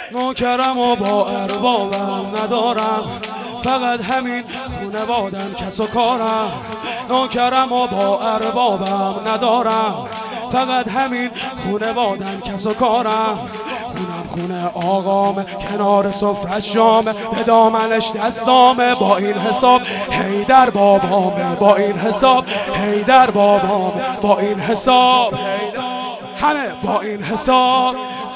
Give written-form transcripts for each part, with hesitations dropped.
نوکرم و با اربابم ندارم، فقط همین خونوادم کس و کارم. نوکرم و با اربابم ندارم، فقط همین خونوادم کس و کارم. خونم خونه آقامه، کنار سفرش جامه، به دامنش دستامه. با این حساب حیدر بابامه، با این حساب حیدر بابامه، با این حساب همه با این حساب.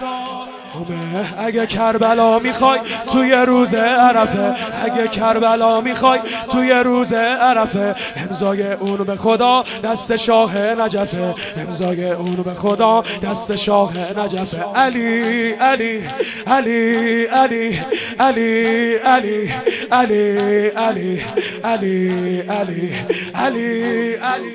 اگه کربلا میخوای توی روز عرفه، اگه کربلا میخوای توی روز عرفه، امضای اون به خدا دست شاه نجفه، امضای اون به خدا دست شاه نجفه. علی علی علی علی علی علی علی علی علی علی علی علی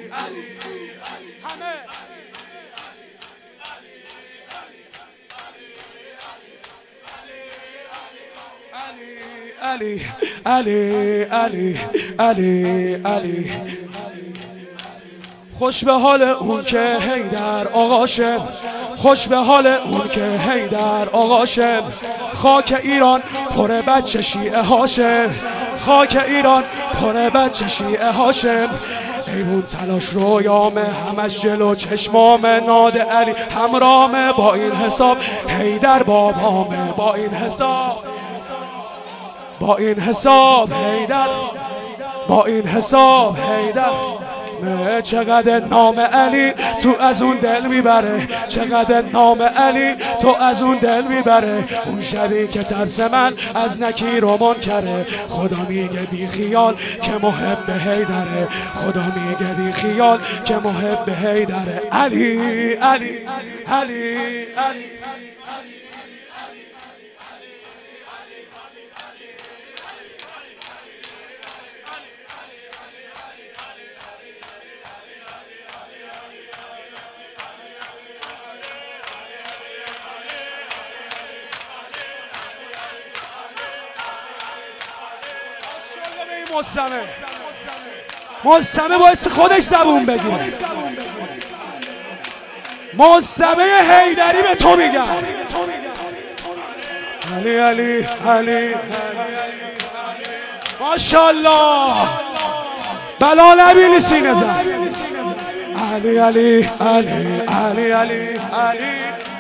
علی علی علی علی علی. خوش به حال اون که حیدر آقاشه، خوش به حال اون که حیدر آقاشه. خاک ایران پر بچه شیعه هاشه، خاک ایران پر بچه شیعه هاشه. ایمون تلاش رویامه، همش جلو چشمامه. ناد علی همرامه، با این حساب حیدر بابامه، با این حساب با این حساب حیدر، با این حساب حیدر. چقدر نام علی تو از اون دل میبره، چقدر نام علی تو از اون دل میبره. اون شبی که ترس من از نکیر و منکره، خدا میگه بی خیال که محب حیدره، خدا میگه بی خیال که محب حیدره. علی علی علی علی مستمع باعث خودش زبون بگیره. مستمع حیدری به تو میگم. علی علی علی ماشاءالله، بلا نبینی سینه زن. علی علی علی علی علی علی